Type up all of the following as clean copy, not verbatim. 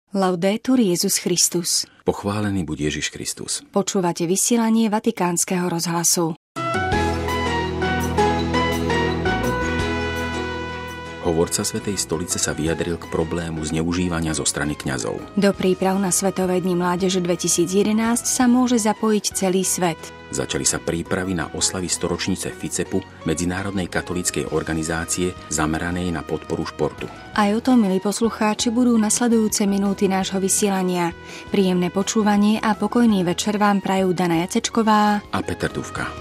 Laudetur Jesus Christus. Pochválený buď Ježiš Kristus. Počúvate vysielanie Vatikánskeho rozhlasu. Hovorca Svätej stolice sa vyjadril k problému zneužívania zo strany kňazov. Do príprav na Svetové dni mládeže 2011 sa môže zapojiť celý svet. Začali sa prípravy na oslavy storočnice FICEPu, medzinárodnej katolíckej organizácie zameranej na podporu športu. Aj o tom, milí poslucháči, budú nasledujúce minúty nášho vysielania. Príjemné počúvanie a pokojný večer vám prajú Dana Jacečková a Peter Dufka.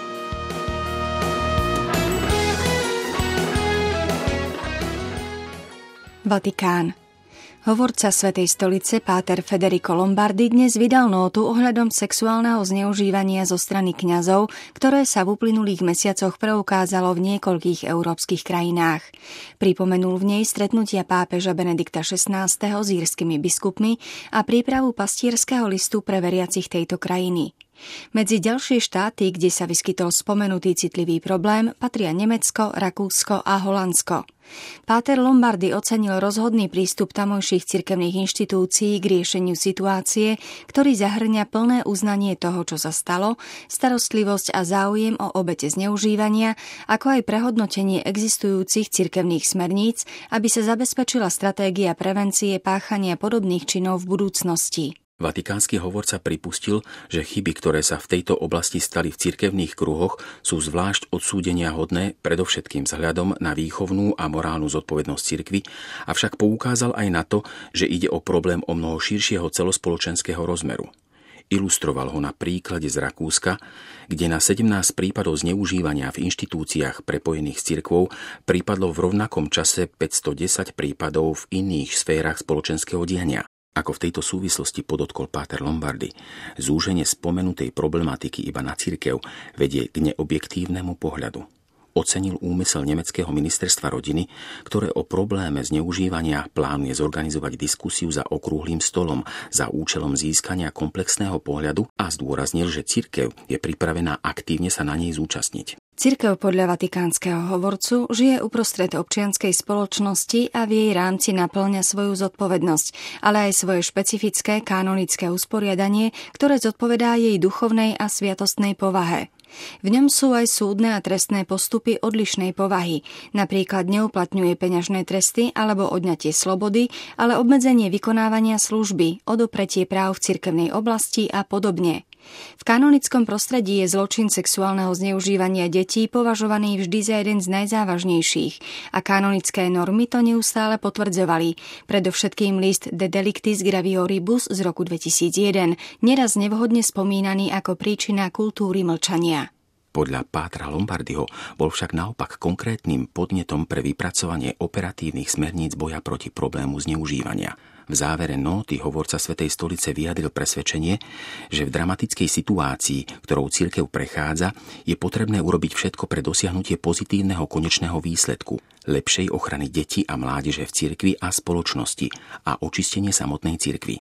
Vatikán. Hovorca Svätej stolice páter Federico Lombardi dnes vydal nótu ohľadom sexuálneho zneužívania zo strany kňazov, ktoré sa v uplynulých mesiacoch preukázalo v niekoľkých európskych krajinách. Pripomenul v nej stretnutia pápeža Benedikta XVI. S írskymi biskupmi a prípravu pastierského listu pre veriacich tejto krajiny. Medzi ďalšie štáty, kde sa vyskytol spomenutý citlivý problém, patria Nemecko, Rakúsko a Holandsko. Páter Lombardi ocenil rozhodný prístup tamojších cirkevných inštitúcií k riešeniu situácie, ktorý zahŕňa plné uznanie toho, čo sa stalo, starostlivosť a záujem o obete zneužívania, ako aj prehodnotenie existujúcich cirkevných smerníc, aby sa zabezpečila stratégia prevencie páchania podobných činov v budúcnosti. Vatikánsky hovorca pripustil, že chyby, ktoré sa v tejto oblasti stali v cirkevných kruhoch, sú zvlášť odsúdenia hodné, predovšetkým vzhľadom na výchovnú a morálnu zodpovednosť cirkvi, avšak poukázal aj na to, že ide o problém o mnoho širšieho celospoločenského rozmeru. Ilustroval ho na príklade z Rakúska, kde na 17 prípadov zneužívania v inštitúciách prepojených s cirkvou pripadlo v rovnakom čase 510 prípadov v iných sférach spoločenského diania. Ako v tejto súvislosti podotkol páter Lombardi, zúženie spomenutej problematiky iba na cirkev vedie k neobjektívnemu pohľadu. Ocenil úmysel nemeckého ministerstva rodiny, ktoré o probléme zneužívania plánuje zorganizovať diskusiu za okrúhlym stolom za účelom získania komplexného pohľadu a zdôraznil, že cirkev je pripravená aktívne sa na nej zúčastniť. Cirkev podľa vatikánskeho hovorcu žije uprostred občianskej spoločnosti a v jej rámci napĺňa svoju zodpovednosť, ale aj svoje špecifické kanonické usporiadanie, ktoré zodpovedá jej duchovnej a sviatostnej povahe. V ňom sú aj súdne a trestné postupy odlišnej povahy, napríklad neuplatňuje peňažné tresty alebo odňatie slobody, ale obmedzenie vykonávania služby, odopretie práv v cirkevnej oblasti a podobne. V kanonickom prostredí je zločin sexuálneho zneužívania detí považovaný vždy za jeden z najzávažnejších a kanonické normy to neustále potvrdzovali, predovšetkým list De Delictis Gravioribus z roku 2001, neraz nevhodne spomínaný ako príčina kultúry mlčania. Podľa pátra Lombardiho bol však naopak konkrétnym podnetom pre vypracovanie operatívnych smerníc boja proti problému zneužívania. V závere nóty hovorca Svätej stolice vyjadril presvedčenie, že v dramatickej situácii, ktorou cirkev prechádza, je potrebné urobiť všetko pre dosiahnutie pozitívneho konečného výsledku, lepšej ochrany detí a mládeže v cirkvi a spoločnosti a očistenie samotnej cirkvi.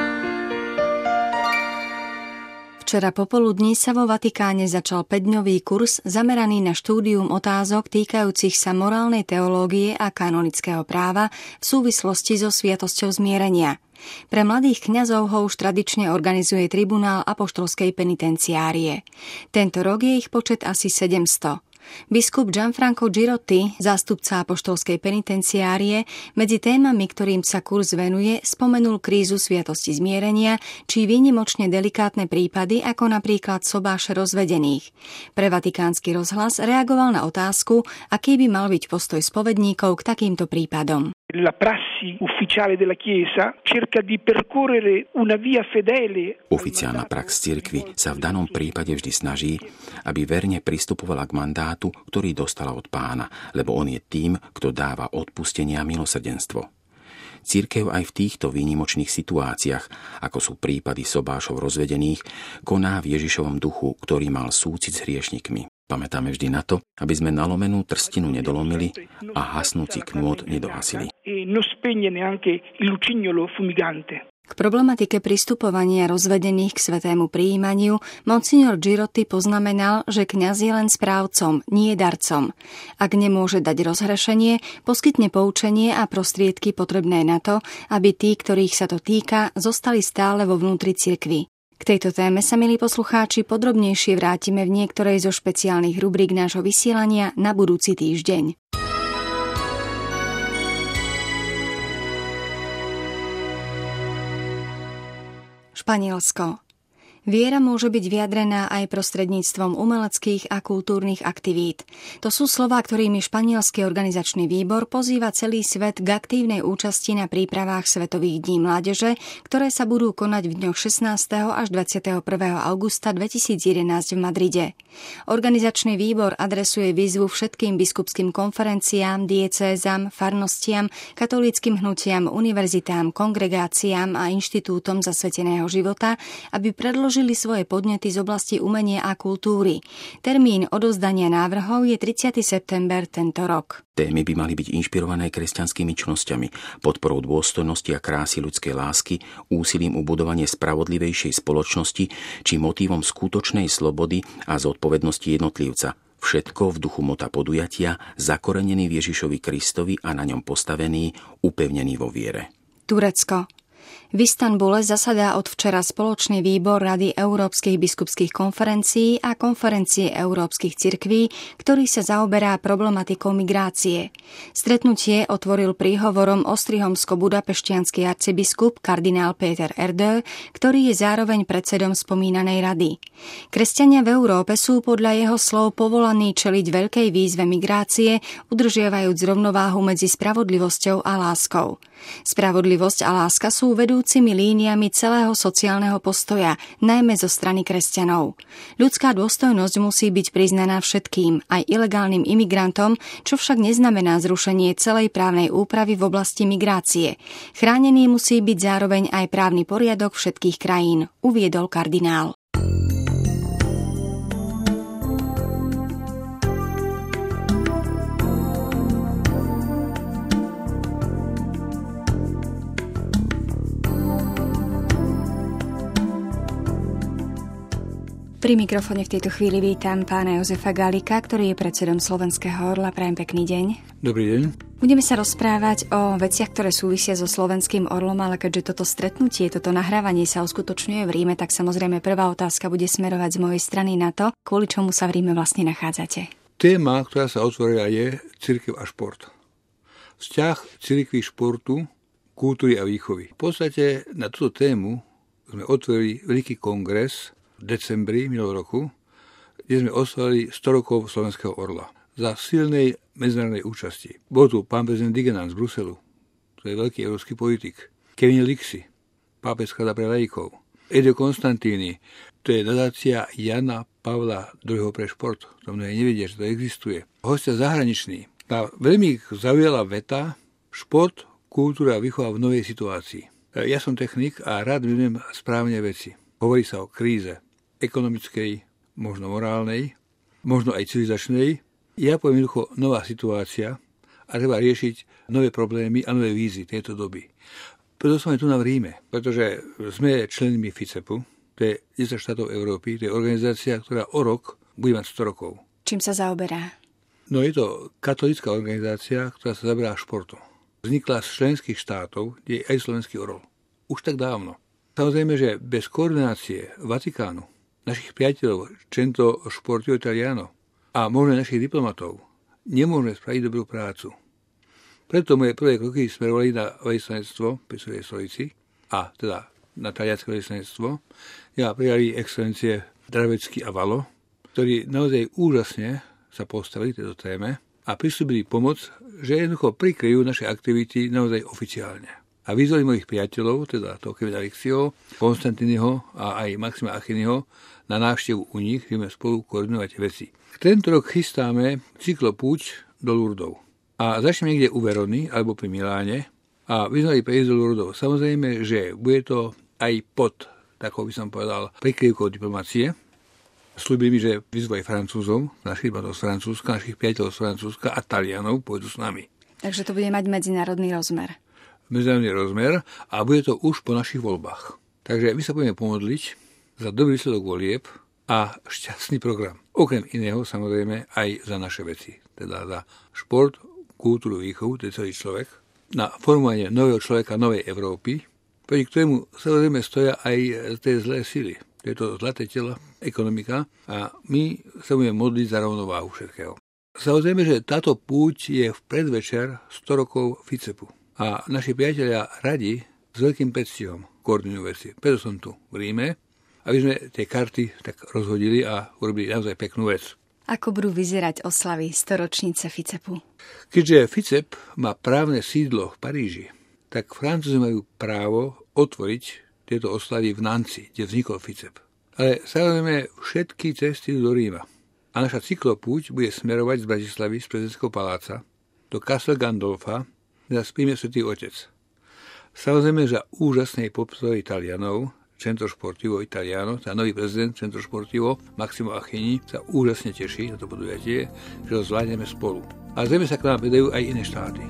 Včera popoludní sa vo Vatikáne začal 5-dňový kurz zameraný na štúdium otázok týkajúcich sa morálnej teológie a kanonického práva v súvislosti so sviatosťou zmierenia. Pre mladých kňazov ho už tradične organizuje tribunál apoštolskej penitenciárie. Tento rok je ich počet asi 700. Biskup Gianfranco Girotti, zástupca apoštolskej penitenciárie, medzi témami, ktorým sa kurz venuje, spomenul krízu sviatosti zmierenia či výnimočne delikátne prípady, ako napríklad sobáše rozvedených. Pre Vatikánsky rozhlas reagoval na otázku, aký by mal byť postoj spovedníkov k takýmto prípadom. La prassi ufficiale della Chiesa cerca di percorrere una via fedele. Oficiálna prax cirkvi sa v danom prípade vždy snaží, aby verne pristupovala k mandátu, ktorý dostala od Pána, lebo on je tým, kto dáva odpustenia a milosrdenstvo. Cirkev aj v týchto výnimočných situáciách, ako sú prípady sobášov rozvedených, koná v Ježišovom duchu, ktorý mal súcit s hriešnikmi. Pamätáme vždy na to, aby sme nalomenú trstinu nedolomili a hasnúci knôt nedohasili. K K problematike pristupovania rozvedených k svätému prijímaniu monsignor Girotti poznamenal, že kňaz je len správcom, nie darcom. Ak nemôže dať rozhrešenie, poskytne poučenie a prostriedky potrebné na to, aby tí, ktorých sa to týka, zostali stále vo vnútri cirkvi. K tejto téme sa, milí poslucháči, podrobnejšie vrátime v niektorej zo špeciálnych rubrík nášho vysielania na budúci týždeň. Španielsko. Viera môže byť vyjadrená aj prostredníctvom umeleckých a kultúrnych aktivít. To sú slová, ktorými španielský organizačný výbor pozýva celý svet k aktívnej účasti na prípravách Svetových dní mládeže, ktoré sa budú konať v dňoch 16. až 21. augusta 2011 v Madride. Organizačný výbor adresuje výzvu všetkým biskupským konferenciám, diecézam, farnostiam, katolíckym hnutiam, univerzitám, kongregáciám a inštitútom zasveteného života, aby predložili svoje podnety z oblasti umenia a kultúry. Termín odovzdania návrhov je 30. september tento rok. Témy by mali byť inšpirované kresťanskými čnosťami, podporou dôstojnosti a krásy ľudskej lásky, úsilím o budovanie spravodlivejšej spoločnosti či motívom skutočnej slobody a zodpovednosti jednotlivca. Všetko v duchu mota podujatia, zakorenený v Ježišovi Kristovi a na ňom postavený, upevnený vo viere. Turecko. V Istanbule zasadá od včera spoločný výbor Rady Európskych biskupských konferencií a Konferencie Európskych cirkví, ktorý sa zaoberá problematikou migrácie. Stretnutie otvoril príhovorom ostrihomsko-budapešťanský arcibiskup kardinál Péter Erdő, ktorý je zároveň predsedom spomínanej rady. Kresťania v Európe sú podľa jeho slov povolaní čeliť veľkej výzve migrácie, udržiavajúc rovnováhu medzi spravodlivosťou a láskou. Spravodlivosť a láska sú vedúcimi líniami celého sociálneho postoja, najmä zo strany kresťanov. Ľudská dôstojnosť musí byť priznaná všetkým, aj ilegálnym imigrantom, čo však neznamená zrušenie celej právnej úpravy v oblasti migrácie. Chránený musí byť zároveň aj právny poriadok všetkých krajín, uviedol kardinál. Pri mikrofóne v tejto chvíli vítam pána Jozefa Galika, ktorý je predsedom Slovenského Orla. Prajem pekný deň. Dobrý deň. Budeme sa rozprávať o veciach, ktoré súvisia so Slovenským Orlom, ale keďže toto stretnutie, toto nahrávanie sa uskutočňuje v Ríme, tak samozrejme prvá otázka bude smerovať z mojej strany na to, kvôli čomu sa v Ríme vlastne nachádzate. Téma, ktorá sa otvorila, je cirkev a šport. Vzťah cirkvi, športu, kultúry a výchovy. V podstate na túto tému sme otvorili veľký kongres v decembri minulého roku, kde sme oslavili 100 rokov Slovenského Orla. Za silnej medzinárodnej účasti. Bol tu pán prezident Digenant z Bruselu, to je veľký európsky politik. Kevin Lixi, pápecká rada pre laikov. Edo Konstantíny, to je nadácia Jana Pavla II. Pre šport. To mnohé nevedia, že to existuje. Hostia zahraniční. Tá veľmi zaujala veta šport, kultúra a výchova v novej situácii. Ja som technik a rád viem správne veci. Hovorí sa o kríze ekonomickej, možno morálnej, možno aj civilizačnej. Ja poviem jednoducho nová situácia a treba riešiť nové problémy a nové výzvy tejto doby. Preto sme tu v Ríme, pretože sme členmi FICEPu, to je 10 štátov Európy, to je organizácia, ktorá o rok bude mať 100 rokov. Čím sa zaoberá? No je to katolícka organizácia, ktorá sa zaoberá športom. Vznikla z členských štátov, kde je aj Slovenský Orol. Už tak dávno. Samozrejme, že bez koordinácie Vatikánu, našich priateľov, Centro Sportivo Italiano a možno našich diplomatov, nemôžeme spraviť dobrú prácu. Preto moje prvé kroky smerovali na veľvyslanectvo pri Svätej stolici a teda na talianske veľvyslanectvo. Ja prijali excelencie Dravecký a Valo, ktorí naozaj úžasne sa postavili tejto téme a pristúpili pomoc, že jednoducho prikryjú naše aktivity naozaj oficiálne. A vyzvali mojich priateľov, teda toho Kevina Lixiho, Konstantínyho a aj Maxima Achiniho na návštevu u nich, budeme spolu koordinovať veci. Tento rok chystáme cyklopúť do Lourdov. A začneme niekde u Verony alebo pri Miláne a vyzvali prejsť do Lourdov. Samozrejme, že bude to aj pod, takou by som povedal, prikryvkou diplomácie. Sľúbili mi, že vyzvali Francúzov, našich bratov z Francúzska, našich priateľov z Francúzska a Talianov pôjdu s nami. Takže to bude mať medzinárodný rozmer. medzinárodný rozmer a bude to už po našich voľbách. Takže my sa budeme pomodliť za dobrý výsledok volieb a šťastný program. Okrem iného samozrejme aj za naše veci. Teda za šport, kultúru, výchovu, to je celý človek. Na formovanie nového človeka, novej Európy, proti ktorému samozrejme stoja aj tie zlé sily. To je to zlaté telo, ekonomika a my sa budeme modliť za rovnováhu všetkého. Samozrejme, že táto púť je v predvečer 100 rokov Ficepu. A naši priatelia radi s veľkým predstihom koordinujú veci. Preto som tu v Ríme, aby sme tie karty tak rozhodili a urobili naozaj peknú vec. Ako budú vyzerať oslavy 100-ročnice Ficepu? Keďže Ficep má právne sídlo v Paríži, tak Francúzi majú právo otvoriť tieto oslavy v Nancy, kde vznikol Ficep. Ale samozrejme všetky cesty do Ríma. A naša cyklopúť bude smerovať z Bratislavy, z prezidentského paláca, do Castel Gandolfa, kde nás príjme Svätý Otec. Samozrejme, za úžasnej podpory Italianov, Centro Sportivo Italiano, tá nový prezident Centro Sportivo, Massimo Achini, sa úžasne teší na to podujatie, že ho zvládneme spolu. A zrejme sa k nám pridajú aj iné štáty.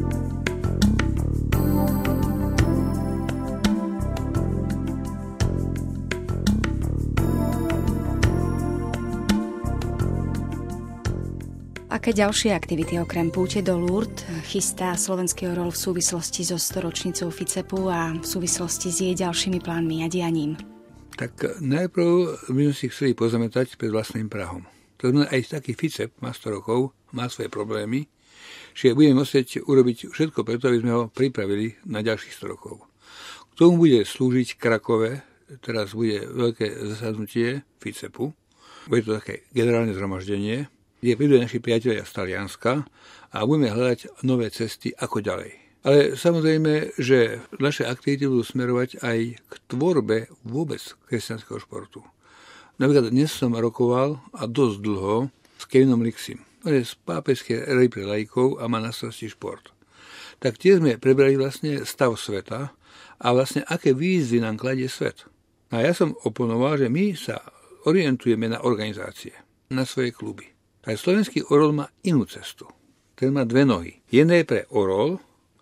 Aké ďalšie aktivity okrem púte do Lourdes chystá slovenský orol v súvislosti so 100-ročnicou Ficepu a v súvislosti s jej ďalšími plánmi a dianím? Tak najprv by sme si chceli pozametať pred vlastným prahom. To znamená, aj taký Ficep má 100 rokov, má svoje problémy, že budeme musieť urobiť všetko preto, aby sme ho pripravili na ďalších 100 rokov. K tomu bude slúžiť Krakove, teraz bude veľké zasadnutie Ficepu, bude to také generálne zhromaždenie, kde prídu naši priatelia z Talianska a budeme hľadať nové cesty ako ďalej. Ale samozrejme, že naše aktivity budú smerovať aj k tvorbe vôbec kresťanského športu. Napríklad dnes som rokoval a dosť dlho s Kevinom Lixim. On je z pápežskej rady pre laikov a má na starosti šport. Tak tie sme prebrali vlastne stav sveta a vlastne aké výzvy nám kladie svet. A ja som oponoval, že my sa orientujeme na organizácie, na svoje kluby. Aj slovenský orol má inú cestu. Ten má dve nohy. Jedna je pre orol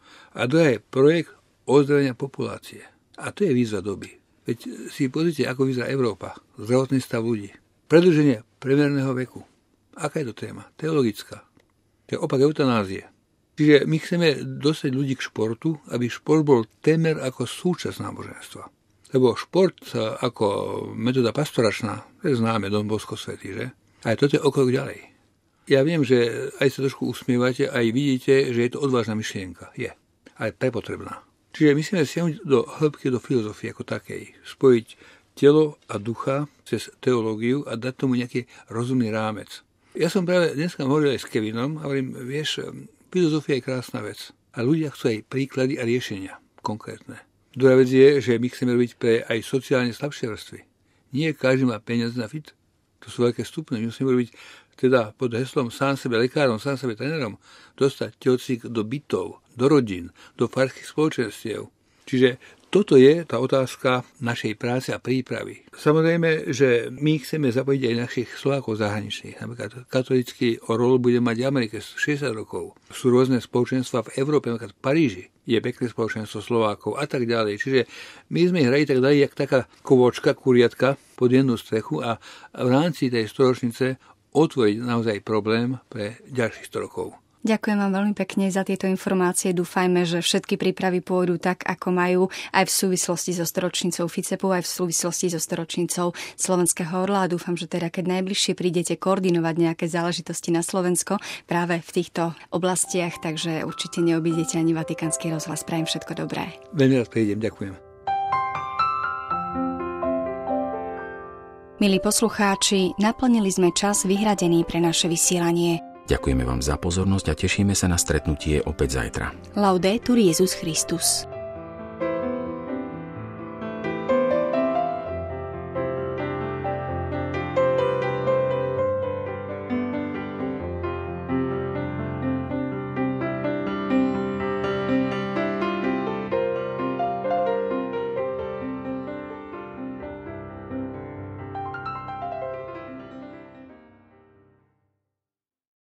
a druhá je projekt ozdravenia populácie. A to je výzva doby. Veď si pozrite, ako vyzerá Európa. Zdravotný stav ľudí. Predĺženie priemerného veku. Aká je to téma? Teologická. To je opak eutanázie. Čiže my chceme dostať ľudí k športu, aby šport bol témer ako súčasť náboženstva. Lebo šport ako metóda pastoračná, to je známe, Don Bosco svätý, že? A toto je o krok ďalej. Ja viem, že aj sa trošku usmievate, aj vidíte, že je to odvážna myšlienka. Je. Ale prepotrebná. Čiže myslíme siahnuť do hĺbky, do filozofie ako takej. Spojiť telo a ducha cez teológiu a dať tomu nejaký rozumný rámec. Ja som práve dneska hovoril aj s Kevinom a hovorím, vieš, filozofia je krásna vec. A ľudia chcú aj príklady a riešenia konkrétne. Druhá vec je, že my chceme robiť pre aj sociálne slabšie vrstvy. Nie každý má peniaze na fit. To sú veľké stupne. My musíme robiť teda pod heslom sám sebe lekárom, sám sebe trénerom, dostať telocvik do bytov, do rodín, do farských spoločenstiev. Čiže toto je tá otázka našej práce a prípravy. Samozrejme, že my chceme zapojiť aj našich Slovákov zahraničných. Napríklad katolícky orol bude mať v Amerike 60 rokov. Sú rôzne spoločenstva v Európe, napríklad v Paríži je pekné spoločenstvo Slovákov a tak ďalej. Čiže my sme hrali tak dali, jak taká kovočka, kuriatka pod jednu strechu a v rámci tej storočnice otvoriť naozaj problém pre ďalších 100 rokov. Ďakujem vám veľmi pekne za tieto informácie. Dúfajme, že všetky prípravy pôjdu tak, ako majú, aj v súvislosti so 100-ročnicou Ficepu, aj v súvislosti so 100-ročnicou Slovenského orla. A dúfam, že teda, keď najbližšie prídete koordinovať nejaké záležitosti na Slovensko práve v týchto oblastiach, takže určite neobídete ani Vatikánsky rozhlas. Prajem všetko dobré. Veľmi rád prídem, ďakujem. Milí poslucháči, naplnili sme čas vyhradený pre naše vysielanie. Ďakujeme vám za pozornosť a tešíme sa na stretnutie opäť zajtra. Laudetur Jesus Christus.